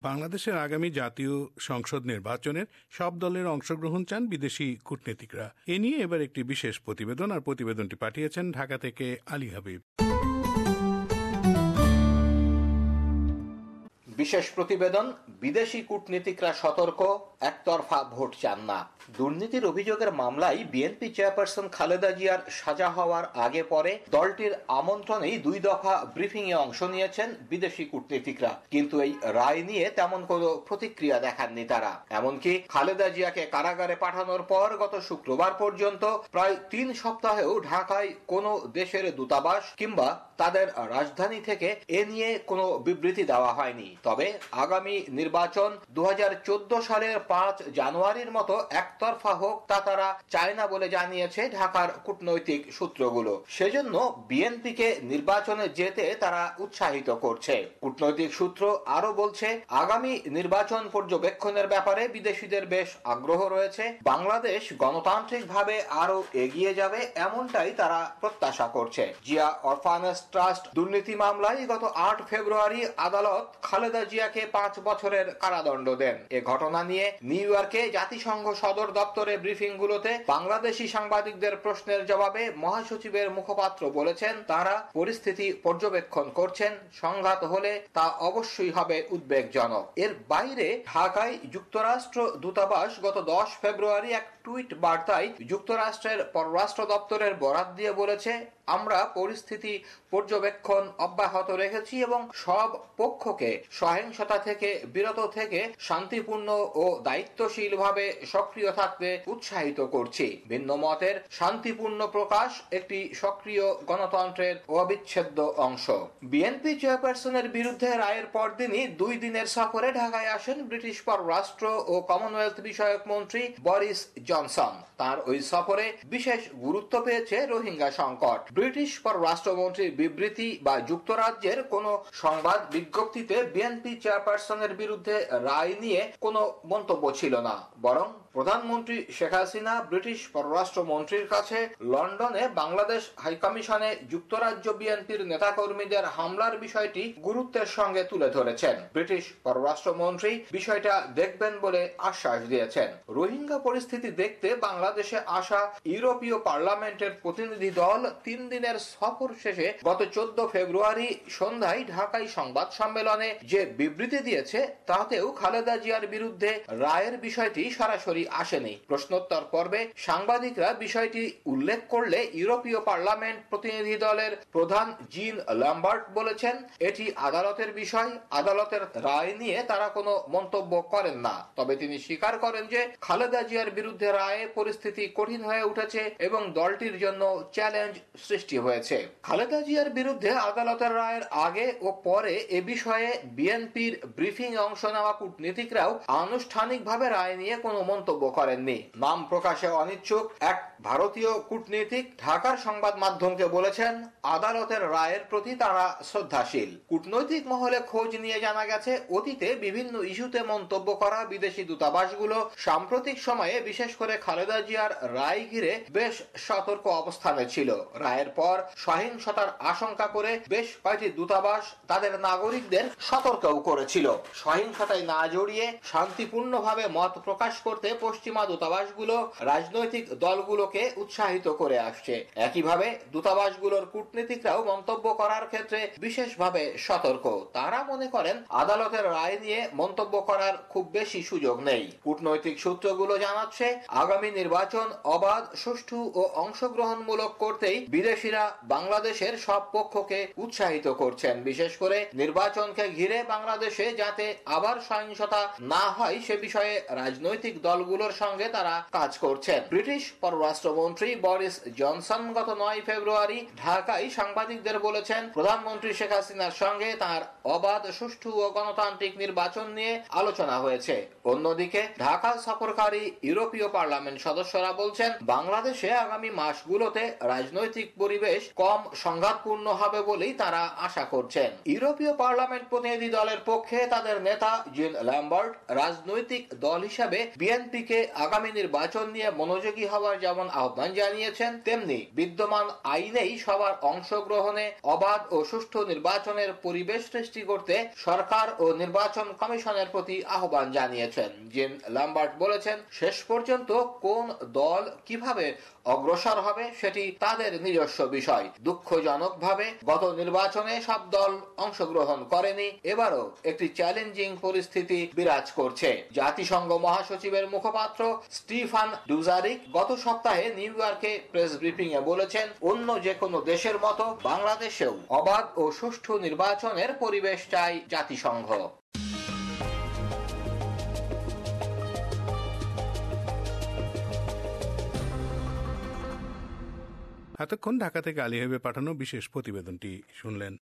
বাংলাদেশের আগামী জাতীয় সংসদ নির্বাচনের সব দলের অংশগ্রহণ চান বিদেশি কূটনীতিকরা। এ নিয়ে এবার একটি বিশেষ প্রতিবেদন, আর প্রতিবেদনটি পাঠিয়েছেন ঢাকা থেকে আলী হাবিব। বিশেষ প্রতিবেদন, বিদেশি কূটনীতিকরা সতর্ক, একতরফা ভোট চান না। দুর্নীতির অভিযোগের মামলায় বিএনপি চেয়ারপারসন খালেদা জিয়ার সাজা হওয়ার আগে পরে দলটির আমন্ত্রণেই 2 দফা ব্রিফিং এ অংশ নিয়েছেন বিদেশি কূটনীতিকরা, কিন্তু এই রায় নিয়ে তেমন কোনো প্রতিক্রিয়া দেখাননি তারা। এমনকি খালেদা জিয়াকে কারাগারে পাঠানোর পর গত শুক্রবার পর্যন্ত প্রায় 3 সপ্তাহেও ঢাকায় কোনো দেশের দূতাবাস কিংবা তাদের রাজধানী থেকে এ নিয়ে কোনো বিবৃতি দেওয়া হয়নি। তবে আগামী নির্বাচন 2014 সালের 5 জানুয়ারির মতো একতরফা হোক তা তারা চায় না বলে জানিয়েছে ঢাকার কূটনৈতিক সূত্রগুলো। সেজন্য বিএনপিকে নির্বাচনে যেতে তারা উৎসাহিত করছে। কূটনৈতিক সূত্র আরো বলছে, আগামী নির্বাচন পর্যবেক্ষণের ব্যাপারে বিদেশিদের বেশ আগ্রহ রয়েছে। বাংলাদেশ গণতান্ত্রিকভাবে আরো এগিয়ে যাবে এমনটাই তারা প্রত্যাশা করছে। জিয়া অরফানেজ ট্রাস্ট দুর্নীতি মামলায় গত 8 ফেব্রুয়ারি আদালত খালেদা জিয়াকে 5 বছরের কারাদণ্ড দেন। এ ঘটনা নিয়ে নিউ ইয়র্কে জাতিসংঘ সদর দপ্তরে ব্রিফিংগুলোতে বাংলাদেশি সাংবাদিকদের প্রশ্নের জবাবে মহাসচিবের মুখপাত্র বলেছেন, তারা পরিস্থিতি পর্যবেক্ষণ করছেন, সংঘাত হলে তা অবশ্যই হবে উদ্বেগজনক। এর বাইরে ঢাকায় যুক্তরাষ্ট্র দূতাবাস গত 10 ফেব্রুয়ারি এক টুইট বার্তায় যুক্তরাষ্ট্রের পররাষ্ট্র দপ্তরের বরাত দিয়ে বলেছে, আমরা পরিস্থিতি পর্যবেক্ষণ অব্যাহত রেখেছি এবং সব পক্ষকে সহিংসতা থেকে বিরত থেকে শান্তিপূর্ণ ও দায়িত্বশীলভাবে সক্রিয় থাকতে উৎসাহিত করছি। ভিন্ন মতের শান্তিপূর্ণ প্রকাশ একটি সক্রিয় গণতন্ত্রের অবিচ্ছেদ্য অংশ। বিএনপি চেয়ারপারসনের বিরুদ্ধে রায়ের পরদিনই 2 দিনের সফরে ঢাকায় আসেন ব্রিটিশ পররাষ্ট্র ও কমনওয়েলথ বিষয়ক মন্ত্রী বরিস জনসন। তার ওই সফরে বিশেষ গুরুত্ব পেয়েছে রোহিঙ্গা সংকট। ব্রিটিশ পররাষ্ট্রমন্ত্রীর বিবৃতি বা যুক্তরাজ্যের কোন সংবাদ বিজ্ঞপ্তিতে বিএনপি চেয়ারপারসনের বিরুদ্ধে রায় নিয়ে কোনো মন্তব্য ছিল না, বরং প্রধানমন্ত্রী শেখ হাসিনা ব্রিটিশ পররাষ্ট্রমন্ত্রীর কাছে লন্ডনে বাংলাদেশ হাইকমিশনে যুক্তরাজ্য বিএনপির নেতাকর্মীদের হামলার বিষয়টি গুরুত্বের সঙ্গে তুলে ধরেছেন। ব্রিটিশ পররাষ্ট্রমন্ত্রী বিষয়টা দেখবেন বলে আশ্বাস দিয়েছেন। রোহিঙ্গা পরিস্থিতি দেখতে বাংলাদেশে আসা ইউরোপীয় পার্লামেন্টের প্রতিনিধি দল 3 দিনের সফর শেষে গত 14 ফেব্রুয়ারি সন্ধ্যায় ঢাকায় সংবাদ সম্মেলনে যে বিবৃতি দিয়েছে তাতেও খালেদা জিয়ার বিরুদ্ধে রায়ের বিষয়টি সরাসরি আসেনি। প্রশ্নোত্তর পর্বে সাংবাদিকরা বিষয়টি উল্লেখ করলে ইউরোপীয় পার্লামেন্ট প্রতিনিধি দলের প্রধান জিন ল্যাম্বার্ট বলেছেন, এটি আদালতের বিষয়, আদালতের রায় নিয়ে তারা কোনো মন্তব্য করেন না। তবে তিনি স্বীকার করেন যে খালেদা জিয়ার বিরুদ্ধে রায়ে পরিস্থিতি কঠিন হয়ে উঠেছে এবং দলটির জন্য চ্যালেঞ্জ সৃষ্টি হয়েছে। খালেদা জিয়ার বিরুদ্ধে আদালতের রায়ের আগে ও পরে এ বিষয়ে বিএনপির ব্রিফিং অংশ নেওয়া কূটনীতিকরাও আনুষ্ঠানিকভাবে রায় নিয়ে কোনো মন্তব্য করেননি। নাম প্রকাশে অনিচ্ছুক এক ভারতীয় কূটনীতিক ঢাকার সংবাদ মাধ্যমকে বলেছেন, আদালতের রায়ের প্রতি তারা শ্রদ্ধাশীল। কূটনৈতিক মহলে খোঁজ নিয়ে জানা গেছে, অতীতে বিভিন্ন ইস্যুতে মন্তব্য করা বিদেশি দূতাবাসগুলো সাম্প্রতিক সময়ে বিশেষ করে খালেদা জিয়ার রায় ঘিরে বেশ সতর্ক অবস্থানে ছিল। রায়ের পর সহিংসতার আশঙ্কা করে বেশ কয়েকটি দূতাবাস তাদের নাগরিকদের সতর্কও করেছিল। সহিংসতায় না জড়িয়ে শান্তিপূর্ণভাবে মত প্রকাশ করতে পশ্চিমা দূতাবাসগুলো রাজনৈতিক দলগুলোকে উৎসাহিত করে আসছে। একইভাবে দূতাবাসগুলোর কূটনীতিকরাও মন্তব্য করার ক্ষেত্রে বিশেষভাবে সতর্ক। তারা মনে করেন আদালতের রায় নিয়ে মন্তব্য করার খুব বেশি সুযোগ নেই। কূটনৈতিক সূত্রগুলো জানাচ্ছে, আগামী নির্বাচন অবাধ, সুষ্ঠু ও অংশগ্রহণমূলক করতেই বিদেশিরা বাংলাদেশের সব পক্ষকে উৎসাহিত করছেন। বিশেষ করে নির্বাচনকে ঘিরে বাংলাদেশে যাতে আবার সহিংসতা না হয় সে বিষয়ে রাজনৈতিক দলগুলোর সঙ্গে তারা কাজ করছেন। ব্রিটিশ পররাষ্ট্রমন্ত্রী বরিস জনসন গত 9 ফেব্রুয়ারি ঢাকায় সাংবাদিকদের বলেছেন, প্রধানমন্ত্রী শেখ হাসিনার সঙ্গে তার অবাধ, সুষ্ঠু ও গণতান্ত্রিক নির্বাচন নিয়ে আলোচনা হয়েছে। অন্যদিকে ঢাকা সফরকারী ইউরোপীয় পার্লামেন্ট সদস্যরা বলছেন, বাংলাদেশে আগামী মাসগুলোতে রাজনৈতিক পরিবেশ কম সংঘাতপূর্ণ হবে বলেই তারা আশা করছেন। ইউরোপীয় পার্লামেন্ট প্রতিনিধি দলের পক্ষে তাদের নেতা জিন ল্যাম্বার্ট রাজনৈতিক দল হিসাবে বিএনপিকে আগামী নির্বাচন নিয়ে মনোযোগী হওয়ার যেমন আহ্বান জানিয়েছেন, তেমনি বিদ্যমান আইনেই সবার অংশগ্রহণে অবাধ ও সুষ্ঠু নির্বাচনের পরিবেশ সৃষ্টি করতে সরকার ও নির্বাচন কমিশনের প্রতি আহ্বান জানিয়েছেন। জিন ল্যাম্বার্ট বলেছেন, শেষ পর্যন্ত কোন দল কিভাবে অগ্রসর হবে সেটি তাদের নিজস্ব বিষয়। দুঃখজনকভাবে গত নির্বাচনে সব দল অংশগ্রহণ করেনি। এবারও একটি চ্যালেঞ্জিং পরিস্থিতি বিরাজ করছে। জাতিসংঘ মহাসচিবের মুখপাত্র স্টিফান ডুজারিক গত সপ্তাহে নিউ ইয়র্কে প্রেস ব্রিফিং এ বলেছেন, অন্য যে কোনো দেশের মতো বাংলাদেশেও অবাধ ও সুষ্ঠু নির্বাচনের পরিবেশ চাই জাতিসংঘ। এতক্ষণ ঢাকা থেকে আলী হাবিবের পাঠানো বিশেষ প্রতিবেদনটি শুনলেন।